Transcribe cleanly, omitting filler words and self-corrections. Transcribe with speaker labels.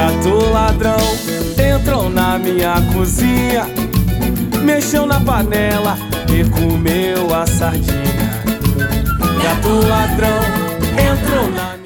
Speaker 1: gato ladrão entrou na minha cozinha, mexeu na panela e comeu a sardinha. Gato ladrão entrou na